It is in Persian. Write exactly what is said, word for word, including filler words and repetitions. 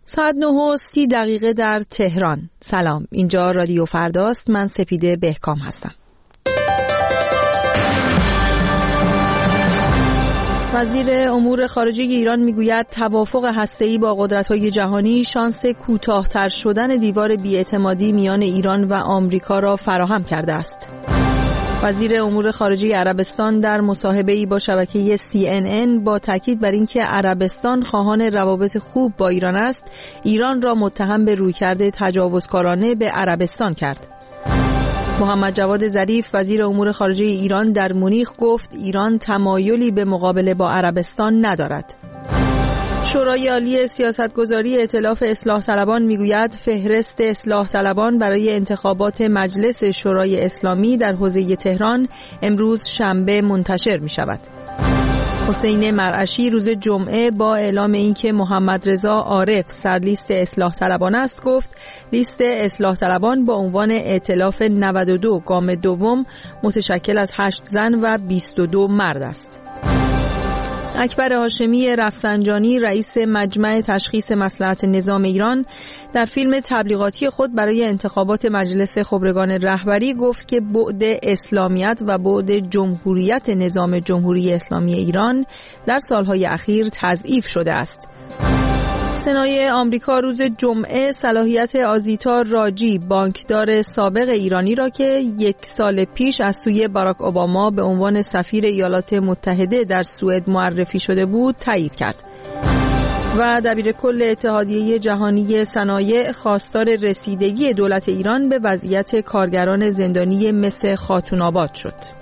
ساعت نه و سی دقیقه در تهران. سلام، اینجا رادیو فرداست. من سپیده بهکام هستم. وزیر امور خارجه ایران میگوید توافق هسته‌ای با قدرت‌های جهانی شانس کوتاه‌تر شدن دیوار بی‌اعتمادی میان ایران و آمریکا را فراهم کرده است. وزیر امور خارجه عربستان در مصاحبه‌ای با شبکه سی ان ان با تاکید بر اینکه عربستان خواهان روابط خوب با ایران است، ایران را متهم به رویکرد تجاوزکارانه به عربستان کرد. محمد جواد ظریف وزیر امور خارجه ایران در مونیخ گفت ایران تمایلی به مقابله با عربستان ندارد. شورای عالی سیاستگذاری ائتلاف اصلاح طلبان میگوید فهرست اصلاح طلبان برای انتخابات مجلس شورای اسلامی در حوزه تهران امروز شنبه منتشر می شود. حسین مرعشی روز جمعه با اعلام اینکه محمد رضا عارف سرلیست اصلاح طلبان است گفت لیست اصلاح طلبان با عنوان ائتلاف نود و دو گام دوم متشکل از هشت زن و بیست و دو مرد است. اکبر هاشمی رفسنجانی رئیس مجمع تشخیص مصلحت نظام ایران در فیلم تبلیغاتی خود برای انتخابات مجلس خبرگان رهبری گفت که بعد اسلامیت و بعد جمهوریت نظام جمهوری اسلامی ایران در سالهای اخیر تضعیف شده است. سنای آمریکا روز جمعه صلاحیت آزیتا راجی بانکدار سابق ایرانی را که یک سال پیش از سوی باراک اوباما به عنوان سفیر ایالات متحده در سوئد معرفی شده بود تایید کرد. و دبیرکل اتحادیه جهانی صنایع خواستار رسیدگی دولت ایران به وضعیت کارگران زندانی مس خاتون آباد شد.